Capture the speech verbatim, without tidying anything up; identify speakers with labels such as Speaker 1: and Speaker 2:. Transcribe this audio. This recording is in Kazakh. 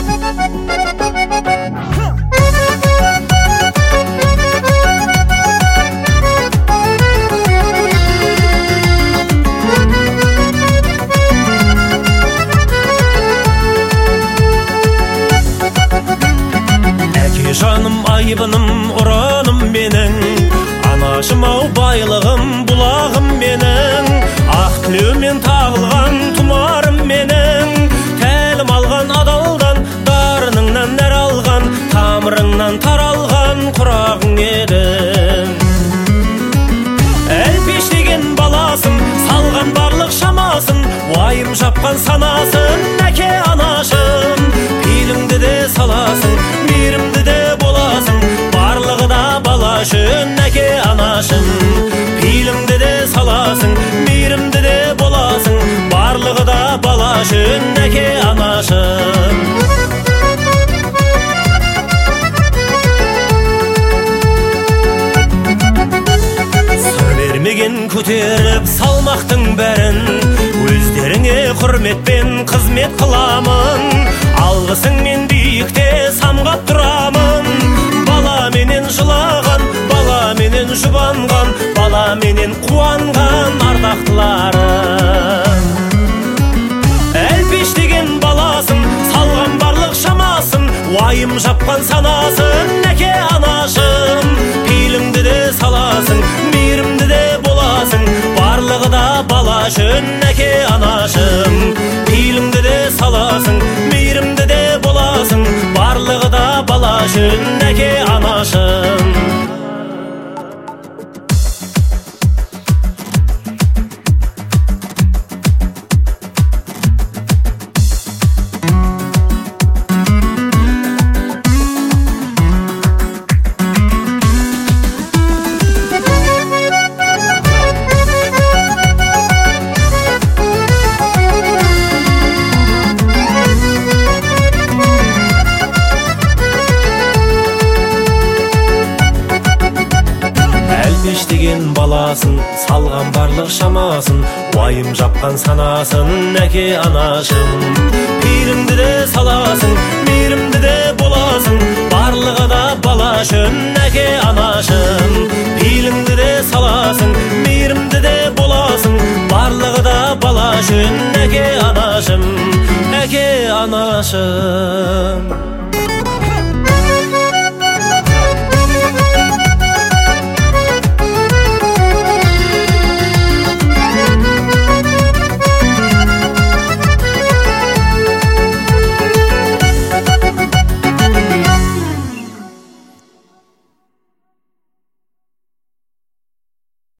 Speaker 1: Жаным айбыным ұраным менің, анашым ау байлығым бұлағым менің, ақ тілеумен тағылған тұмарым менің, тәлім алған адалдан дарыныңнан нәр алған, тамырыңнан таралған құрағың едің. Әлпеш деген баласын, салған барлық шамасын, уайым жапқан санасын, әке анашым, пейіліңді де саласың, мейірімді де боласың, барлығы да бала үшін әке анашым, пейіліңді де саласың, мейірімді де боласың, барлығы да бала үшін әке анашым. Көтеріп салмақтың бәрін, өздеріңе құрметпен қызмет қыламын, алғысыңмен биікте самғап тұрамын. Бала менен жылаған, бала менен жұбанған, бала менен қуанған ардақтыларым. Әлпеш деген баласын, салған барлық шамасын, уайым жапқан санасын, әке анашым, пейіліңді де саласың, мейірімді де боласың, барлығы да бала үшін әке анашым, пейіліңді де саласың, мейірімді де боласың, барлығы да бала үшін әке анашым. Әлпеш деген баласын, салған барлық шамасын, уайым жапқан санасын, әке анашым, пейіліңді де саласың, мейірімді де боласың, барлығы да бала үшін әке анашым, пейіліңді де саласың, мейірімді де боласың, барлығы да бала үшін әке анашым, әке анашым.